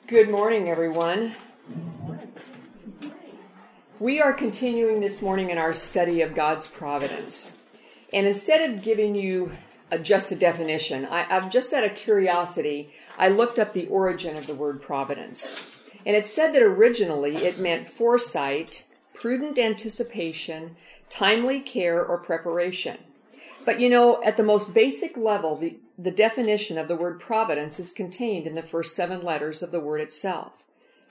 Good morning, everyone. We are continuing this morning in our study of God's providence. And instead of giving you just a definition, I've just out of curiosity, I looked up the origin of the word providence. And it said that originally it meant foresight, prudent anticipation, timely care, or preparation. But at the most basic level, the definition of the word providence is contained in the first 7 letters of the word itself.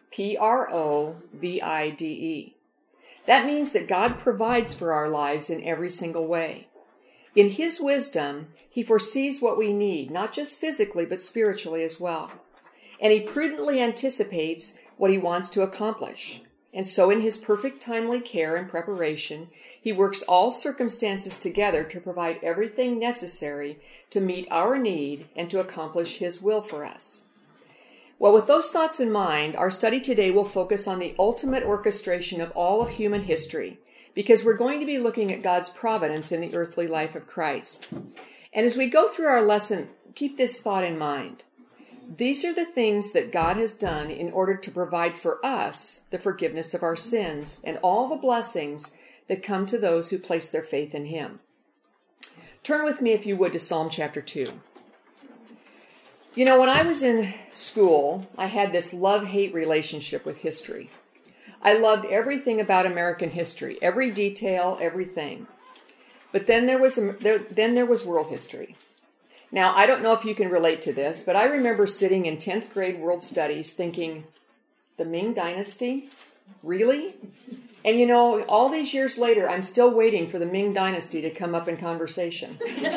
P-R-O-V-I-D-E. That means that God provides for our lives in every single way. In His wisdom, He foresees what we need, not just physically, but spiritually as well. And He prudently anticipates what He wants to accomplish. And so in His perfect timely care and preparation, He works all circumstances together to provide everything necessary to meet our need and to accomplish His will for us. Well, with those thoughts in mind, our study today will focus on the ultimate orchestration of all of human history, because we're going to be looking at God's providence in the earthly life of Christ. And as we go through our lesson, keep this thought in mind. These are the things that God has done in order to provide for us the forgiveness of our sins and all the blessings that come to those who place their faith in Him. Turn with me, if you would, to Psalm chapter 2. When I was in school, I had this love-hate relationship with history. I loved everything about American history, every detail, everything. But then there was world history. Now, I don't know if you can relate to this, but I remember sitting in 10th grade world studies thinking, the Ming Dynasty? Really? And all these years later, I'm still waiting for the Ming Dynasty to come up in conversation.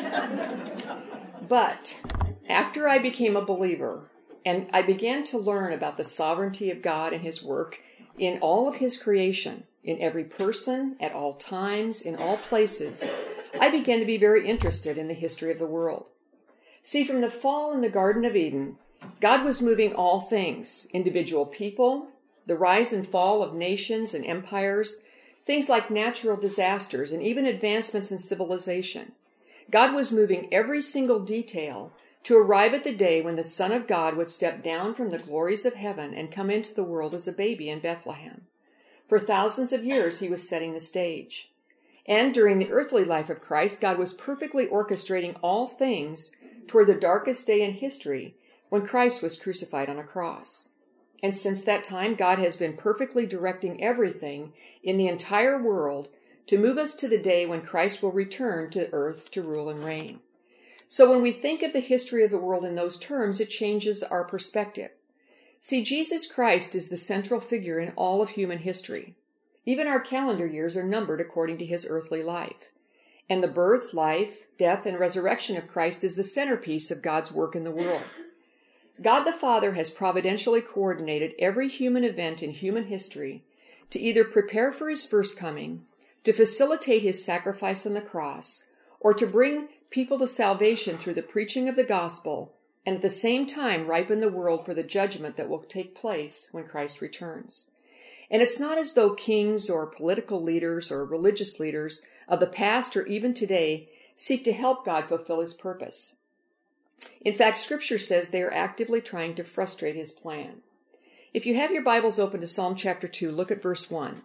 But after I became a believer, and I began to learn about the sovereignty of God and His work in all of His creation, in every person, at all times, in all places, I began to be very interested in the history of the world. See, from the fall in the Garden of Eden, God was moving all things, individual people, the rise and fall of nations and empires, things like natural disasters, and even advancements in civilization. God was moving every single detail to arrive at the day when the Son of God would step down from the glories of heaven and come into the world as a baby in Bethlehem. For thousands of years, He was setting the stage. And during the earthly life of Christ, God was perfectly orchestrating all things toward the darkest day in history when Christ was crucified on a cross. And since that time, God has been perfectly directing everything in the entire world to move us to the day when Christ will return to earth to rule and reign. So when we think of the history of the world in those terms, it changes our perspective. See, Jesus Christ is the central figure in all of human history. Even our calendar years are numbered according to His earthly life. And the birth, life, death, and resurrection of Christ is the centerpiece of God's work in the world. God the Father has providentially coordinated every human event in human history to either prepare for His first coming, to facilitate His sacrifice on the cross, or to bring people to salvation through the preaching of the gospel, and at the same time ripen the world for the judgment that will take place when Christ returns. And it's not as though kings or political leaders or religious leaders of the past or even today seek to help God fulfill His purpose. In fact, Scripture says they are actively trying to frustrate His plan. If you have your Bibles open to Psalm chapter 2, look at verse 1.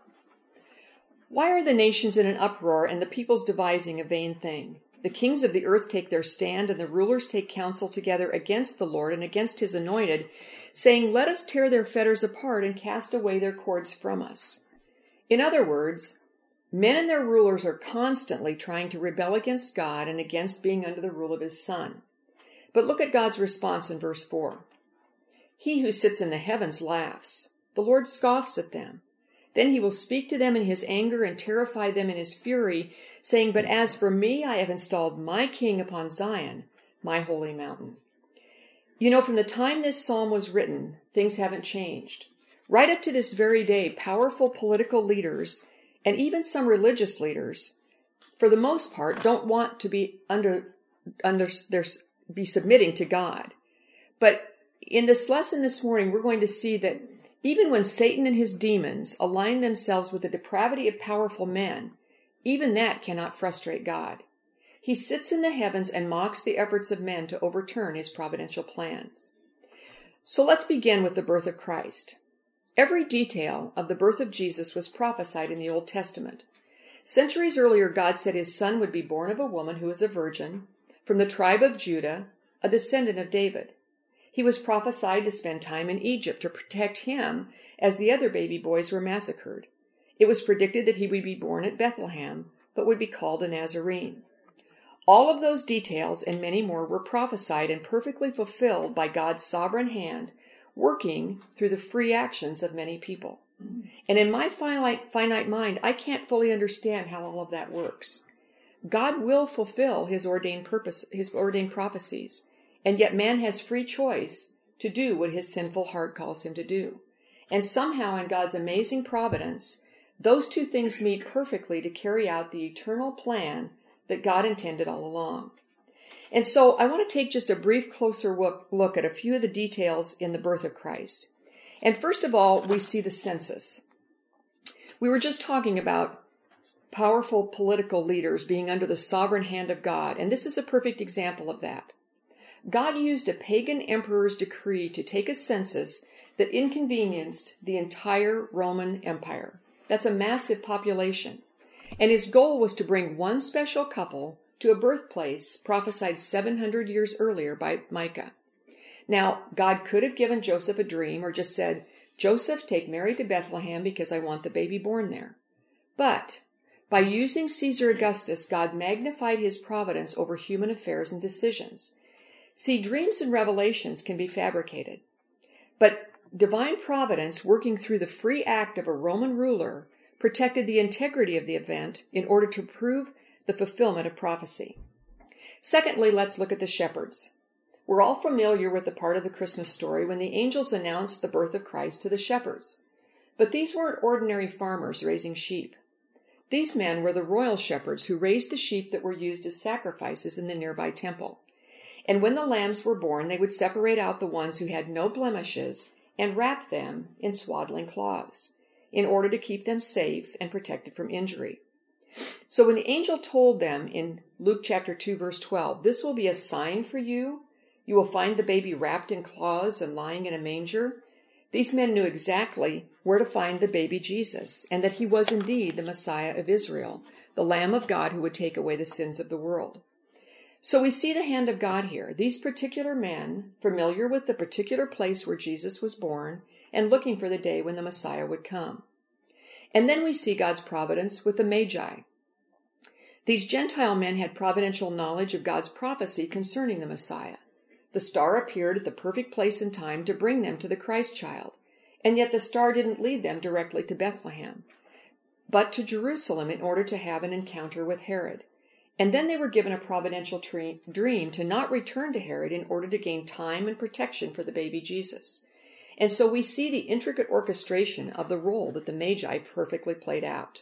Why are the nations in an uproar and the peoples devising a vain thing? The kings of the earth take their stand and the rulers take counsel together against the Lord and against His anointed, saying, let us tear their fetters apart and cast away their cords from us. In other words, men and their rulers are constantly trying to rebel against God and against being under the rule of His Son. But look at God's response in verse 4. He who sits in the heavens laughs. The Lord scoffs at them. Then He will speak to them in His anger and terrify them in His fury, saying, but as for me, I have installed my king upon Zion, my holy mountain. From the time this psalm was written, things haven't changed. Right up to this very day, powerful political leaders and even some religious leaders, for the most part, don't want to be be submitting to God. But in this lesson this morning, we're going to see that even when Satan and his demons align themselves with the depravity of powerful men, even that cannot frustrate God. He sits in the heavens and mocks the efforts of men to overturn His providential plans. So let's begin with the birth of Christ. Every detail of the birth of Jesus was prophesied in the Old Testament. Centuries earlier, God said his son would be born of a woman who was a virgin, from the tribe of Judah, a descendant of David. He was prophesied to spend time in Egypt to protect him as the other baby boys were massacred. It was predicted that he would be born at Bethlehem, but would be called a Nazarene. All of those details and many more were prophesied and perfectly fulfilled by God's sovereign hand, working through the free actions of many people. And in my finite mind, I can't fully understand how all of that works. God will fulfill his ordained prophecies, and yet man has free choice to do what his sinful heart calls him to do. And somehow in God's amazing providence, those two things meet perfectly to carry out the eternal plan that God intended all along. And so I want to take just a brief closer look at a few of the details in the birth of Christ. And first of all, we see the census. We were just talking about powerful political leaders being under the sovereign hand of God, and this is a perfect example of that. God used a pagan emperor's decree to take a census that inconvenienced the entire Roman Empire. That's a massive population. And his goal was to bring one special couple to a birthplace prophesied 700 years earlier by Micah. Now, God could have given Joseph a dream or just said, Joseph, take Mary to Bethlehem because I want the baby born there. But by using Caesar Augustus, God magnified his providence over human affairs and decisions. See, dreams and revelations can be fabricated, but divine providence, working through the free act of a Roman ruler, protected the integrity of the event in order to prove the fulfillment of prophecy. Secondly, let's look at the shepherds. We're all familiar with the part of the Christmas story when the angels announced the birth of Christ to the shepherds. But these weren't ordinary farmers raising sheep. These men were the royal shepherds who raised the sheep that were used as sacrifices in the nearby temple. And when the lambs were born, they would separate out the ones who had no blemishes and wrap them in swaddling cloths, in order to keep them safe and protected from injury. So when the angel told them in Luke chapter 2, verse 12, this will be a sign for you. You will find the baby wrapped in cloths and lying in a manger. These men knew exactly where to find the baby Jesus, and that he was indeed the Messiah of Israel, the Lamb of God who would take away the sins of the world. So we see the hand of God here. These particular men, familiar with the particular place where Jesus was born, and looking for the day when the Messiah would come. And then we see God's providence with the Magi. These Gentile men had providential knowledge of God's prophecy concerning the Messiah. The star appeared at the perfect place and time to bring them to the Christ child, and yet the star didn't lead them directly to Bethlehem, but to Jerusalem in order to have an encounter with Herod. And then they were given a providential dream to not return to Herod in order to gain time and protection for the baby Jesus. And so we see the intricate orchestration of the role that the Magi perfectly played out.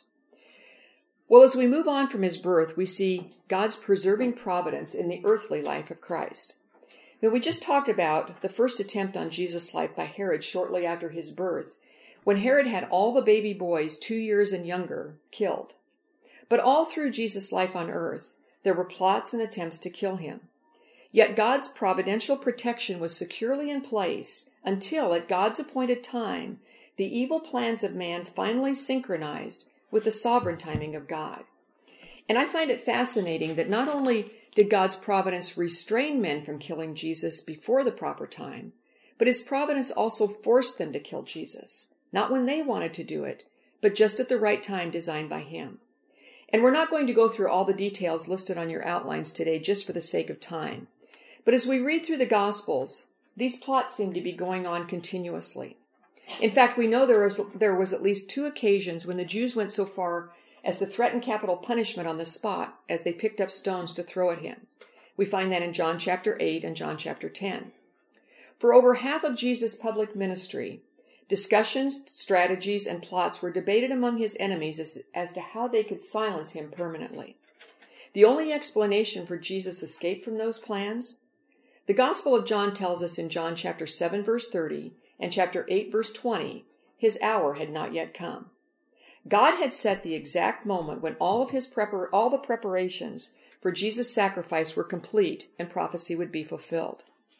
Well, as we move on from his birth, we see God's preserving providence in the earthly life of Christ. Now, we just talked about the first attempt on Jesus' life by Herod shortly after his birth, when Herod had all the baby boys 2 years and younger killed. But all through Jesus' life on earth, there were plots and attempts to kill him. Yet God's providential protection was securely in place until, at God's appointed time, the evil plans of man finally synchronized with the sovereign timing of God. And I find it fascinating that not only did God's providence restrain men from killing Jesus before the proper time, but his providence also forced them to kill Jesus, not when they wanted to do it, but just at the right time designed by him. And we're not going to go through all the details listed on your outlines today just for the sake of time. But as we read through the Gospels, these plots seem to be going on continuously. In fact, we know there was at least 2 occasions when the Jews went so far as to threaten capital punishment on the spot as they picked up stones to throw at him. We find that in John chapter 8 and John chapter 10. For over half of Jesus' public ministry, discussions, strategies, and plots were debated among his enemies as to how they could silence him permanently. The only explanation for Jesus' escape from those plans? The Gospel of John tells us in John chapter 7, verse 30, and chapter 8, verse 20, his hour had not yet come. God had set the exact moment when all the preparations for Jesus' sacrifice were complete and prophecy would be fulfilled.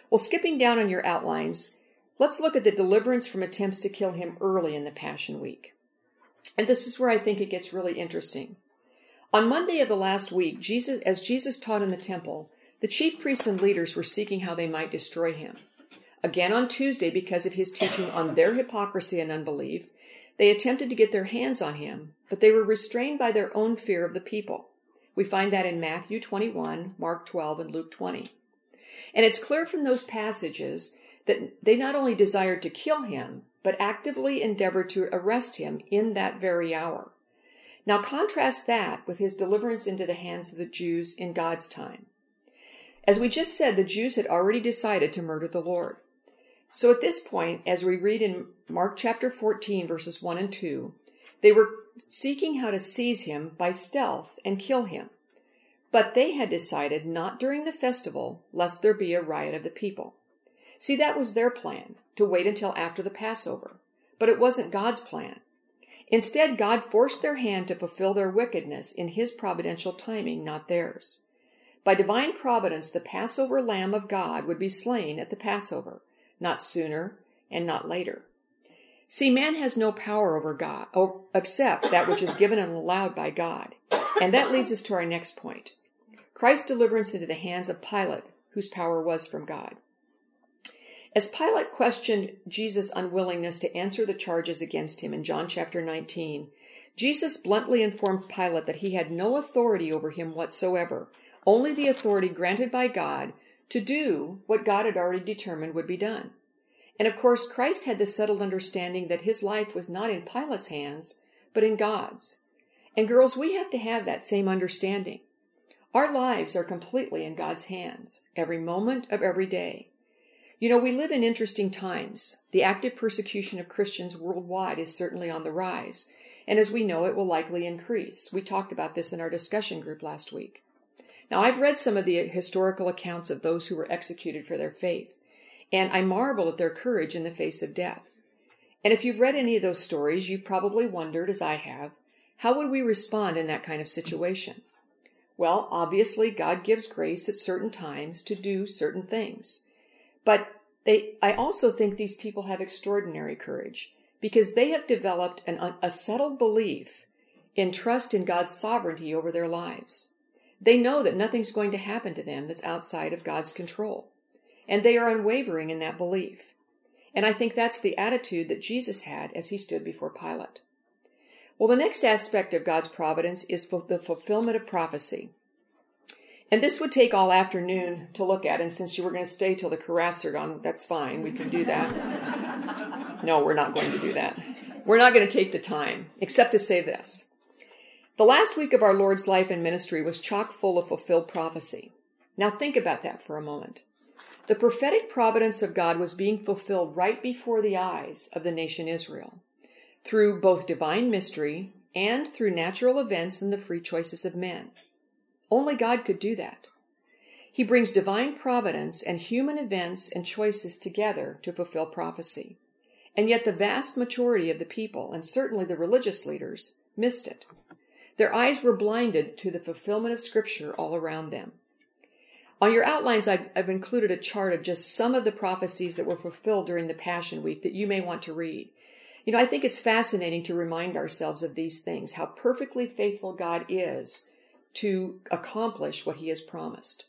Well, skipping down on your outlines, let's look at the deliverance from attempts to kill him early in the Passion Week. And this is where I think it gets really interesting. On Monday of the last week, as Jesus taught in the temple, the chief priests and leaders were seeking how they might destroy him. Again on Tuesday, because of his teaching on their hypocrisy and unbelief, they attempted to get their hands on him, but they were restrained by their own fear of the people. We find that in Matthew 21, Mark 12, and Luke 20. And it's clear from those passages that they not only desired to kill him, but actively endeavored to arrest him in that very hour. Now contrast that with his deliverance into the hands of the Jews in God's time. As we just said, the Jews had already decided to murder the Lord. So at this point, as we read in Mark chapter 14, verses 1 and 2, they were seeking how to seize him by stealth and kill him. But they had decided not during the festival, lest there be a riot of the people. See, that was their plan, to wait until after the Passover. But it wasn't God's plan. Instead, God forced their hand to fulfill their wickedness in his providential timing, not theirs. By divine providence, the Passover Lamb of God would be slain at the Passover, not sooner and not later. See, man has no power over God, except that which is given and allowed by God. And that leads us to our next point. Christ's deliverance into the hands of Pilate, whose power was from God. As Pilate questioned Jesus' unwillingness to answer the charges against him in John chapter 19, Jesus bluntly informed Pilate that he had no authority over him whatsoever, only the authority granted by God to do what God had already determined would be done. And of course, Christ had the settled understanding that his life was not in Pilate's hands, but in God's. And girls, we have to have that same understanding. Our lives are completely in God's hands, every moment of every day. You know, we live in interesting times. The active persecution of Christians worldwide is certainly on the rise. And as we know, it will likely increase. We talked about this in our discussion group last week. Now, I've read some of the historical accounts of those who were executed for their faith, and I marvel at their courage in the face of death. And if you've read any of those stories, you've probably wondered, as I have, how would we respond in that kind of situation? Well, obviously, God gives grace at certain times to do certain things. But I also think these people have extraordinary courage because they have developed a settled belief in trust in God's sovereignty over their lives. They know that nothing's going to happen to them that's outside of God's control. And they are unwavering in that belief. And I think that's the attitude that Jesus had as he stood before Pilate. Well, the next aspect of God's providence is the fulfillment of prophecy. And this would take all afternoon to look at, and since you were going to stay till the carafes are gone, that's fine. We can do that. No, we're not going to do that. We're not going to take the time, except to say this. The last week of our Lord's life and ministry was chock full of fulfilled prophecy. Now think about that for a moment. The prophetic providence of God was being fulfilled right before the eyes of the nation Israel, through both divine mystery and through natural events and the free choices of men. Only God could do that. He brings divine providence and human events and choices together to fulfill prophecy. And yet the vast majority of the people, and certainly the religious leaders, missed it. Their eyes were blinded to the fulfillment of Scripture all around them. On your outlines, I've included a chart of just some of the prophecies that were fulfilled during the Passion Week that you may want to read. You know, I think it's fascinating to remind ourselves of these things, how perfectly faithful God is to accomplish what he has promised.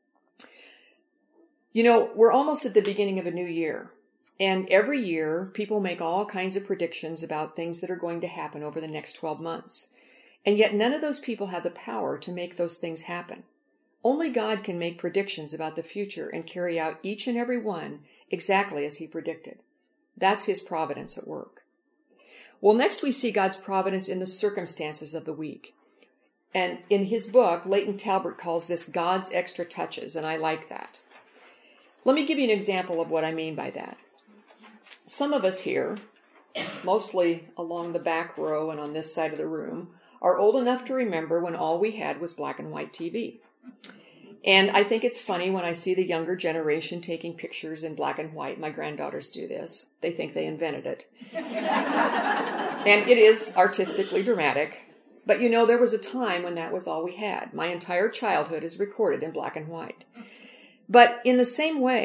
You know, we're almost at the beginning of a new year, and every year people make all kinds of predictions about things that are going to happen over the next 12 months. And yet none of those people have the power to make those things happen. Only God can make predictions about the future and carry out each and every one exactly as he predicted. That's his providence at work. Well, next we see God's providence in the circumstances of the week. And in his book, Leighton Talbert calls this God's extra touches, and I like that. Let me give you an example of what I mean by that. Some of us here, mostly along the back row and on this side of the room, are old enough to remember when all we had was black and white TV. And I think it's funny when I see the younger generation taking pictures in black and white. My granddaughters do this. They think they invented it. And it is artistically dramatic. But you know, there was a time when that was all we had. My entire childhood is recorded in black and white. But in the same way,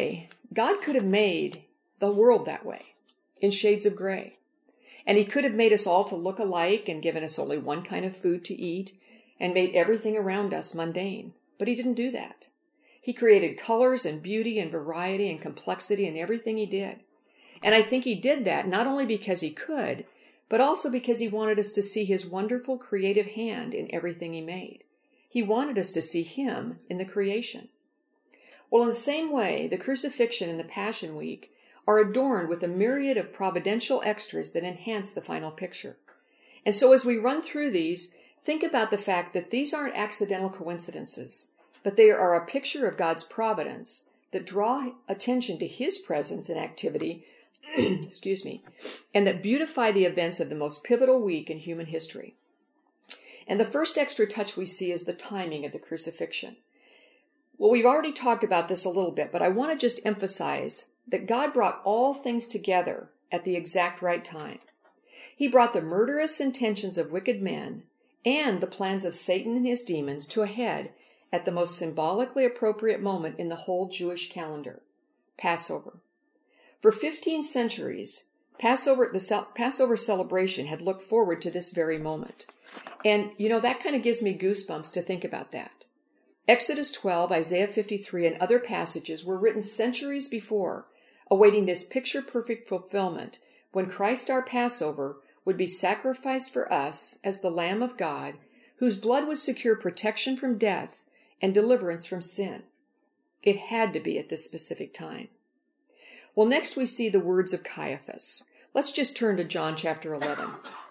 God could have made the world that way, in shades of gray. And he could have made us all to look alike and given us only one kind of food to eat and made everything around us mundane. But he didn't do that. He created colors and beauty and variety and complexity in everything he did. And I think he did that not only because he could, but also because he wanted us to see his wonderful creative hand in everything he made. He wanted us to see him in the creation. Well, in the same way, the crucifixion and the Passion Week are adorned with a myriad of providential extras that enhance the final picture. And so as we run through these, think about the fact that these aren't accidental coincidences, but they are a picture of God's providence that draw attention to his presence and activity, excuse me, and that beautify the events of the most pivotal week in human history. And the first extra touch we see is the timing of the crucifixion. Well, we've already talked about this a little bit, but I want to just emphasize that God brought all things together at the exact right time. He brought the murderous intentions of wicked men and the plans of Satan and his demons to a head at the most symbolically appropriate moment in the whole Jewish calendar, Passover. For 15 centuries, the Passover celebration had looked forward to this very moment. And, that kind of gives me goosebumps to think about that. Exodus 12, Isaiah 53, and other passages were written centuries before, awaiting this picture-perfect fulfillment when Christ our Passover would be sacrificed for us as the Lamb of God, whose blood would secure protection from death and deliverance from sin. It had to be at this specific time. Well, next we see the words of Caiaphas. Let's just turn to John chapter 11.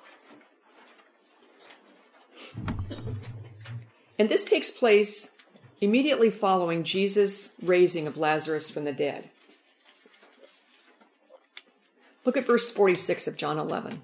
And this takes place immediately following Jesus' raising of Lazarus from the dead. Look at verse 46 of John 11.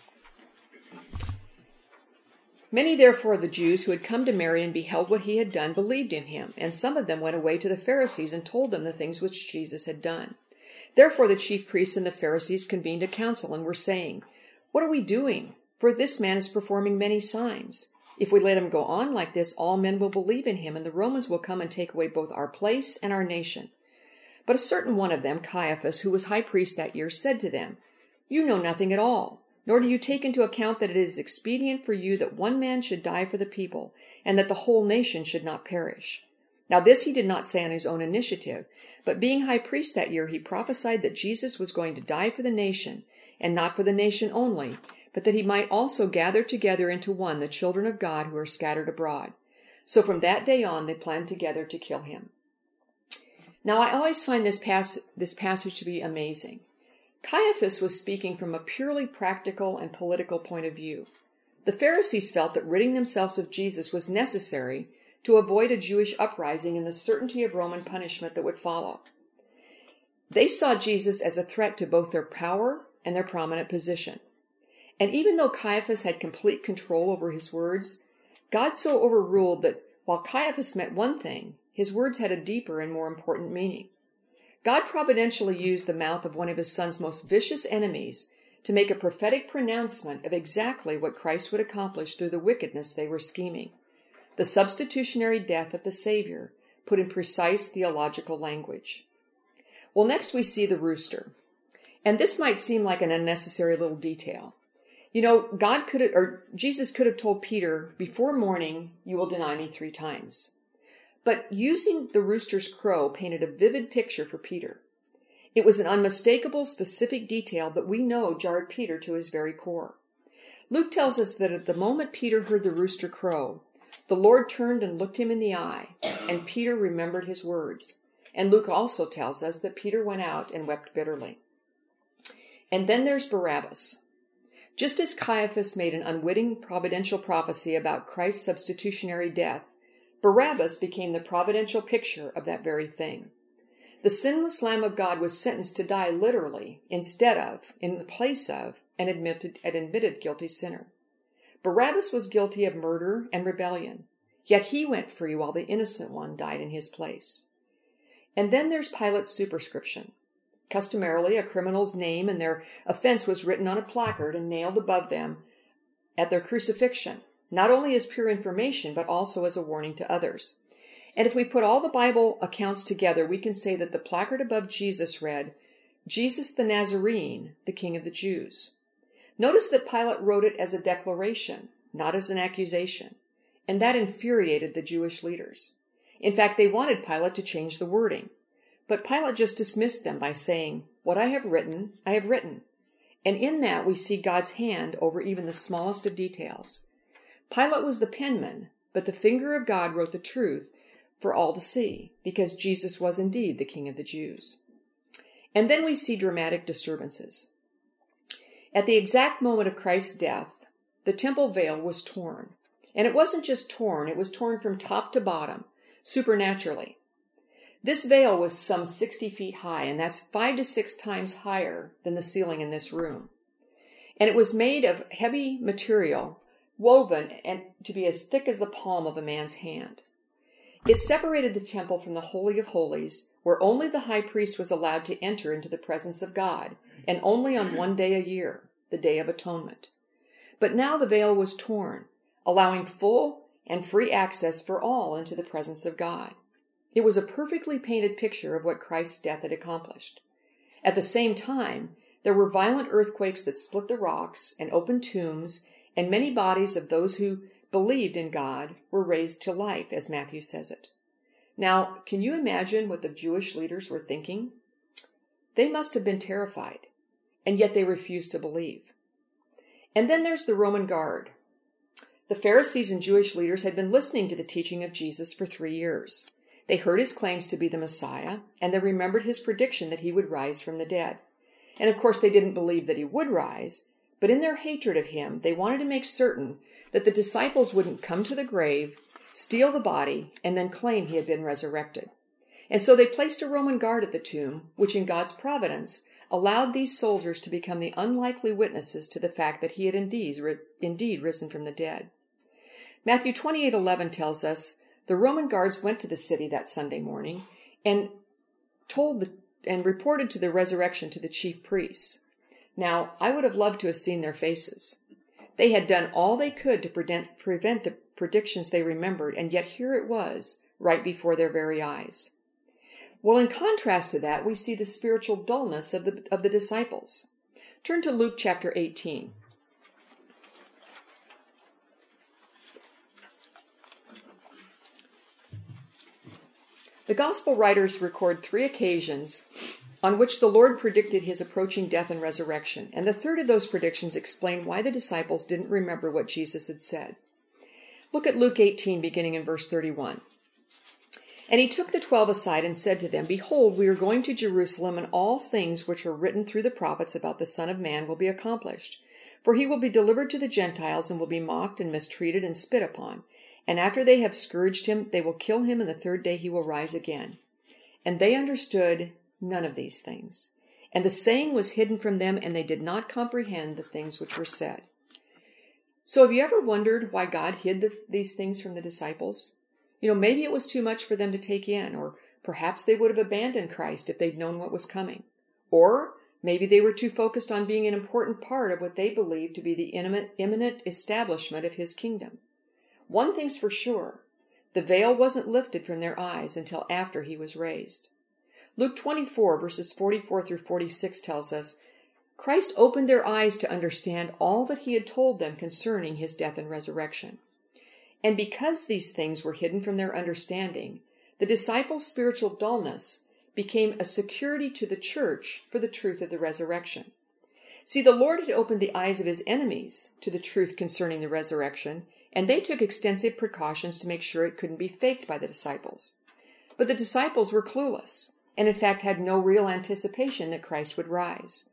Many, therefore, of the Jews who had come to Mary and beheld what he had done believed in him, and some of them went away to the Pharisees and told them the things which Jesus had done. Therefore the chief priests and the Pharisees convened a council and were saying, "What are we doing? For this man is performing many signs. If we let him go on like this, all men will believe in him, and the Romans will come and take away both our place and our nation." But a certain one of them, Caiaphas, who was high priest that year, said to them, "You know nothing at all, nor do you take into account that it is expedient for you that one man should die for the people, and that the whole nation should not perish." Now this he did not say on his own initiative, but being high priest that year, he prophesied that Jesus was going to die for the nation, and not for the nation only, but that he might also gather together into one the children of God who are scattered abroad. So from that day on, they planned together to kill him. Now I always find this passage to be amazing. Caiaphas was speaking from a purely practical and political point of view. The Pharisees felt that ridding themselves of Jesus was necessary to avoid a Jewish uprising and the certainty of Roman punishment that would follow. They saw Jesus as a threat to both their power and their prominent position. And even though Caiaphas had complete control over his words, God so overruled that while Caiaphas meant one thing, his words had a deeper and more important meaning. God providentially used the mouth of one of his son's most vicious enemies to make a prophetic pronouncement of exactly what Christ would accomplish through the wickedness they were scheming. The substitutionary death of the Savior, put in precise theological language. Well, next we see the rooster. And this might seem like an unnecessary little detail. Jesus could have told Peter, "Before morning, you will deny me 3 times. But using the rooster's crow painted a vivid picture for Peter. It was an unmistakable, specific detail that we know jarred Peter to his very core. Luke tells us that at the moment Peter heard the rooster crow, the Lord turned and looked him in the eye, and Peter remembered his words. And Luke also tells us that Peter went out and wept bitterly. And then there's Barabbas. Just as Caiaphas made an unwitting providential prophecy about Christ's substitutionary death, Barabbas became the providential picture of that very thing. The sinless Lamb of God was sentenced to die literally, instead of, in the place of, an admitted guilty sinner. Barabbas was guilty of murder and rebellion, yet he went free while the innocent one died in his place. And then there's Pilate's superscription. Customarily, a criminal's name and their offense was written on a placard and nailed above them at their crucifixion, not only as pure information, but also as a warning to others. And if we put all the Bible accounts together, we can say that the placard above Jesus read, Jesus the Nazarene, the King of the Jews. Notice that Pilate wrote it as a declaration, not as an accusation, and that infuriated the Jewish leaders. In fact, they wanted Pilate to change the wording, but Pilate just dismissed them by saying, what I have written, I have written. And in that we see God's hand over even the smallest of details. Pilate was the penman, but the finger of God wrote the truth for all to see, because Jesus was indeed the King of the Jews. And then we see dramatic disturbances. At the exact moment of Christ's death, the temple veil was torn. And it wasn't just torn, it was torn from top to bottom, supernaturally. This veil was some 60 feet high, and that's 5 to 6 times higher than the ceiling in this room. And it was made of heavy material, woven and to be as thick as the palm of a man's hand. It separated the temple from the Holy of Holies, where only the high priest was allowed to enter into the presence of God, and only on one day a year, the Day of Atonement. But now the veil was torn, allowing full and free access for all into the presence of God. It was a perfectly painted picture of what Christ's death had accomplished. At the same time, there were violent earthquakes that split the rocks and opened tombs, and many bodies of those who believed in God were raised to life, as Matthew says it. Now, can you imagine what the Jewish leaders were thinking? They must have been terrified, and yet they refused to believe. And then there's the Roman guard. The Pharisees and Jewish leaders had been listening to the teaching of Jesus for 3 years. They heard his claims to be the Messiah, and they remembered his prediction that he would rise from the dead. And of course they didn't believe that he would rise, but in their hatred of him, they wanted to make certain that the disciples wouldn't come to the grave, steal the body, and then claim he had been resurrected. And so they placed a Roman guard at the tomb, which in God's providence allowed these soldiers to become the unlikely witnesses to the fact that he had indeed risen from the dead. Matthew 28:11 tells us, the Roman guards went to the city that Sunday morning and reported to the resurrection to the chief priests. Now, I would have loved to have seen their faces. They had done all they could to prevent the predictions they remembered, and yet here it was, right before their very eyes. Well, in contrast to that, we see the spiritual dullness of the disciples. Turn to Luke chapter 18. The gospel writers record 3 occasions on which the Lord predicted his approaching death and resurrection, and the third of those predictions explain why the disciples didn't remember what Jesus had said. Look at Luke 18, beginning in verse 31. And he took the 12 aside and said to them, Behold, we are going to Jerusalem, and all things which are written through the prophets about the Son of Man will be accomplished. For he will be delivered to the Gentiles, and will be mocked and mistreated and spit upon. And after they have scourged him, they will kill him, and the 3rd day he will rise again. And they understood none of these things. And the saying was hidden from them, and they did not comprehend the things which were said. So have you ever wondered why God hid these things from the disciples? Maybe it was too much for them to take in, or perhaps they would have abandoned Christ if they'd known what was coming. Or maybe they were too focused on being an important part of what they believed to be the imminent establishment of his kingdom. One thing's for sure, the veil wasn't lifted from their eyes until after he was raised. Luke 24, verses 44 through 46 tells us, Christ opened their eyes to understand all that he had told them concerning his death and resurrection. And because these things were hidden from their understanding, the disciples' spiritual dullness became a security to the church for the truth of the resurrection. See, the Lord had opened the eyes of his enemies to the truth concerning the resurrection, and they took extensive precautions to make sure it couldn't be faked by the disciples. But the disciples were clueless, and in fact had no real anticipation that Christ would rise.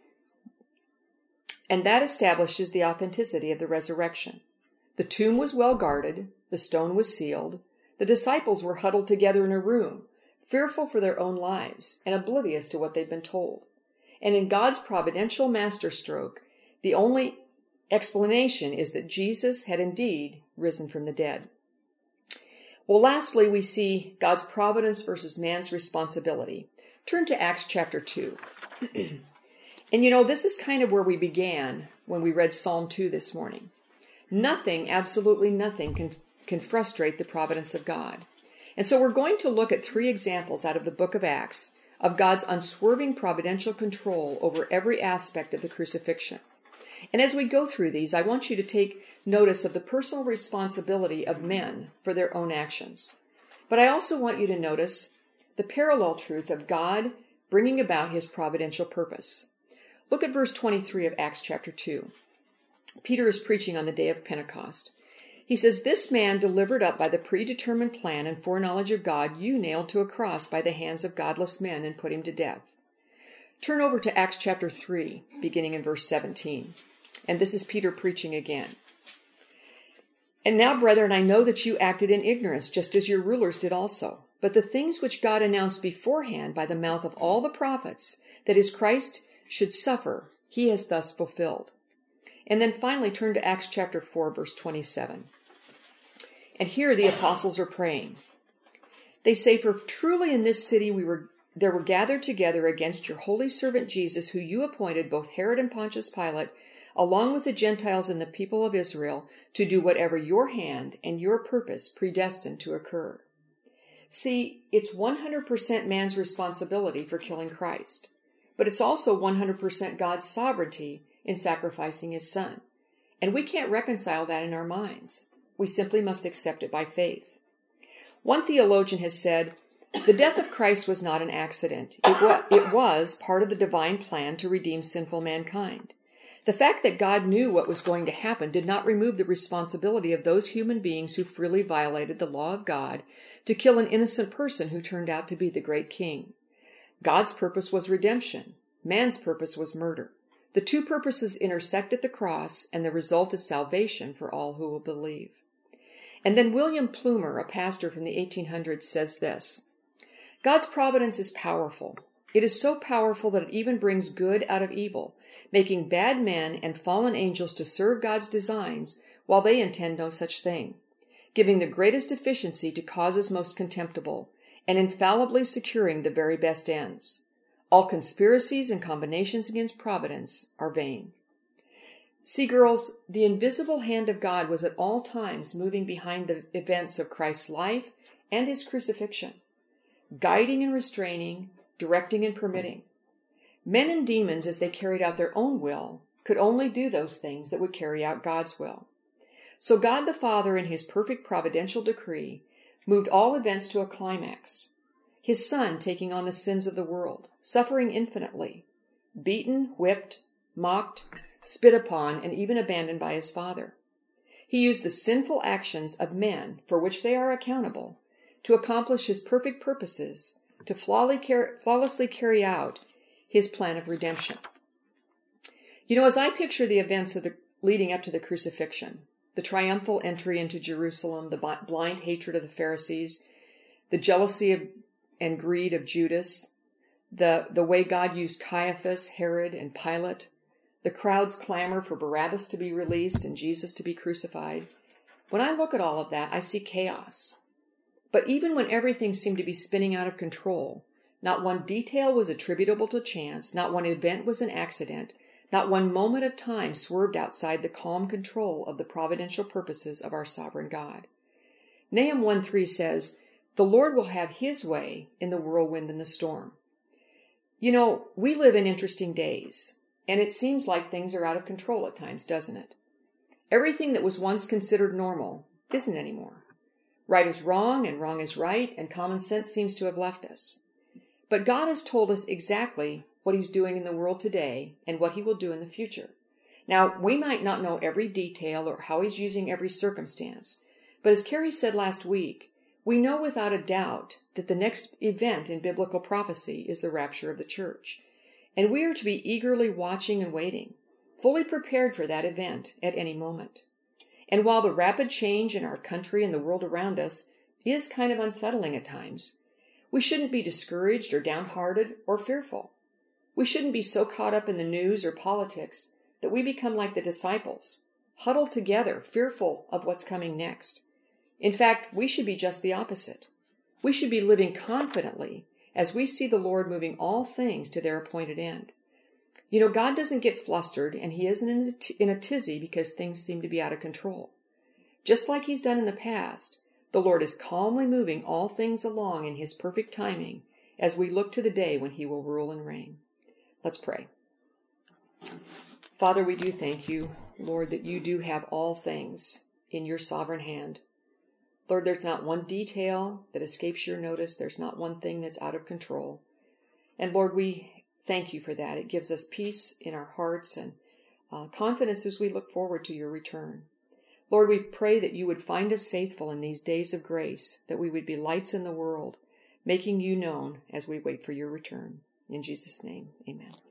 And that establishes the authenticity of the resurrection. The tomb was well guarded, the stone was sealed, the disciples were huddled together in a room, fearful for their own lives, and oblivious to what they'd been told. And in God's providential masterstroke, the only explanation is that Jesus had indeed risen from the dead. Well, lastly, we see God's providence versus man's responsibility. Turn to Acts chapter 2. And this is kind of where we began when we read Psalm 2 this morning. Nothing, absolutely nothing, can frustrate the providence of God. And so we're going to look at 3 examples out of the book of Acts of God's unswerving providential control over every aspect of the crucifixion. And as we go through these, I want you to take notice of the personal responsibility of men for their own actions. But I also want you to notice the parallel truth of God bringing about his providential purpose. Look at verse 23 of Acts chapter 2. Peter is preaching on the day of Pentecost. He says, "This man delivered up by the predetermined plan and foreknowledge of God, you nailed to a cross by the hands of godless men and put him to death." Turn over to Acts chapter 3, beginning in verse 17. And this is Peter preaching again. "And now, brethren, I know that you acted in ignorance, just as your rulers did also. But the things which God announced beforehand by the mouth of all the prophets, that his Christ should suffer, he has thus fulfilled." And then finally turn to Acts chapter 4, verse 27. And here the apostles are praying. They say, "For truly in this city there were gathered together against your holy servant Jesus, who you appointed, both Herod and Pontius Pilate, along with the Gentiles and the people of Israel, to do whatever your hand and your purpose predestined to occur." See, it's 100% man's responsibility for killing Christ, but it's also 100% God's sovereignty in sacrificing his son. And we can't reconcile that in our minds. We simply must accept it by faith. One theologian has said, the death of Christ was not an accident. It was part of the divine plan to redeem sinful mankind. The fact that God knew what was going to happen did not remove the responsibility of those human beings who freely violated the law of God to kill an innocent person who turned out to be the great king. God's purpose was redemption. Man's purpose was murder. The 2 purposes intersect at the cross, and the result is salvation for all who will believe. And then William Plumer, a pastor from the 1800s, says this: "God's providence is powerful. It is so powerful that it even brings good out of evil, making bad men and fallen angels to serve God's designs while they intend no such thing, giving the greatest efficiency to causes most contemptible, and infallibly securing the very best ends. All conspiracies and combinations against providence are vain." See, girls, the invisible hand of God was at all times moving behind the events of Christ's life and his crucifixion, guiding and restraining, directing and permitting. Men and demons, as they carried out their own will, could only do those things that would carry out God's will. So God the Father, in his perfect providential decree, moved all events to a climax. His Son taking on the sins of the world, suffering infinitely, beaten, whipped, mocked, spit upon, and even abandoned by his Father. He used the sinful actions of men, for which they are accountable, to accomplish his perfect purposes, to flawlessly carry out his plan of redemption. You know, as I picture the events leading up to the crucifixion, the triumphal entry into Jerusalem, the blind hatred of the Pharisees, the jealousy and greed of Judas, the way God used Caiaphas, Herod, and Pilate, the crowd's clamor for Barabbas to be released and Jesus to be crucified. When I look at all of that, I see chaos. But even when everything seemed to be spinning out of control, not one detail was attributable to chance, not one event was an accident, not one moment of time swerved outside the calm control of the providential purposes of our sovereign God. Nahum 1:3 says, "The Lord will have his way in the whirlwind and the storm." You know, we live in interesting days, and it seems like things are out of control at times, doesn't it? Everything that was once considered normal isn't anymore. Right is wrong and wrong is right, and common sense seems to have left us. But God has told us exactly what he's doing in the world today and what he will do in the future. Now, we might not know every detail or how he's using every circumstance, but as Carrie said last week, we know without a doubt that the next event in biblical prophecy is the rapture of the church. And we are to be eagerly watching and waiting, fully prepared for that event at any moment. And while the rapid change in our country and the world around us is kind of unsettling at times, we shouldn't be discouraged or downhearted or fearful. We shouldn't be so caught up in the news or politics that we become like the disciples, huddled together, fearful of what's coming next. In fact, we should be just the opposite. We should be living confidently as we see the Lord moving all things to their appointed end. You know, God doesn't get flustered, and he isn't in a tizzy because things seem to be out of control. Just like he's done in the past, The Lord is calmly moving all things along in his perfect timing as we look to the day when he will rule and reign. Let's pray. Father, we do thank you, Lord, that you do have all things in your sovereign hand. Lord, there's not one detail that escapes your notice. There's not one thing that's out of control. And Lord, we thank you for that. It gives us peace in our hearts and confidence as we look forward to your return. Lord, we pray that you would find us faithful in these days of grace, that we would be lights in the world, making you known as we wait for your return. In Jesus' name, amen.